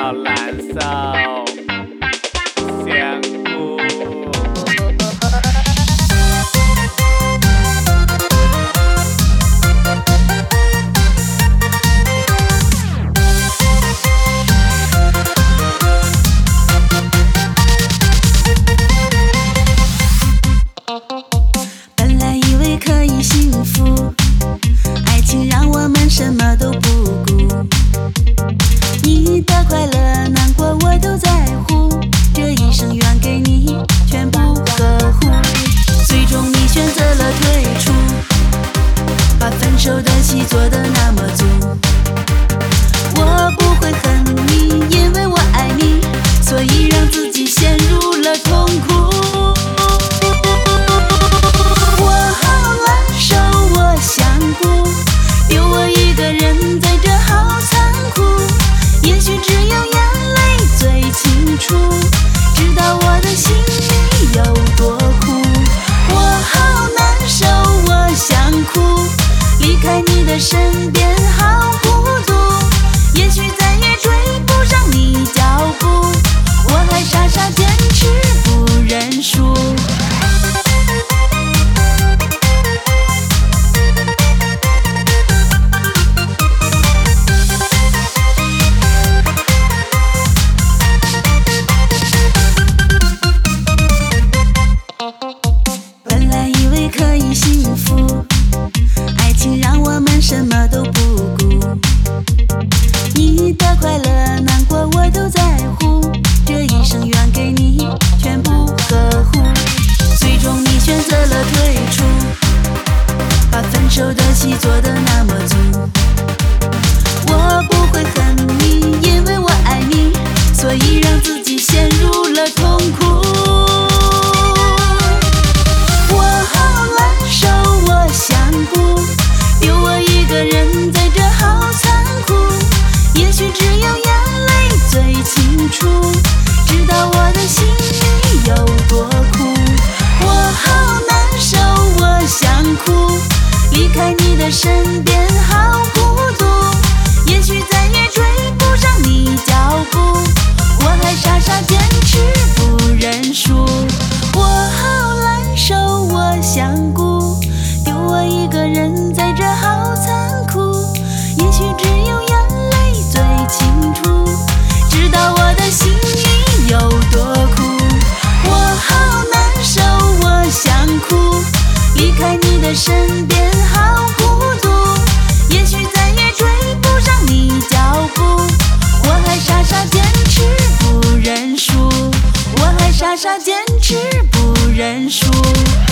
要燃烧香菇。 本来以为可以幸福，爱情让我们什么都不顾。你的快乐难过我都在乎，这一生愿给你全部呵护。最终你选择了退出，把分手的戏做得那么足。我不会恨你，因为我爱你，所以让自己陷入了痛苦。我好难受，我想哭，丢我一个人在这好残酷。也许只有眼泪最清楚，知道我的心里有多苦。我好难受，我想哭，离开你的身边好孤独。也许再也追不上你脚步，我还傻傻坚持不认输。本来以为可以幸福，爱情让我们什么都不顾。你的快乐难过我都在乎，这一生愿给你全部呵护。最终你选择了退出，把分手的戏做得那么足。我不会恨你，因为我爱你，所以让自己陷入了痛苦。我好难受，我想哭，丢我一个人在这好残酷。也许只有眼泪最清楚，知道我的心里有多苦。我好难受，我想哭，离开你的身边好孤独。也许再也追不上你脚步，我还傻傻坚持不认输。我好难受，我想哭，丢我一个人在这好残酷。也许只有眼泪最清楚，知道我的心里有多苦。我好难受，我想哭，离开你的身边好孤独。也许再也追不上你脚步，我还傻傻坚持不认输，我还傻傻坚持不认输。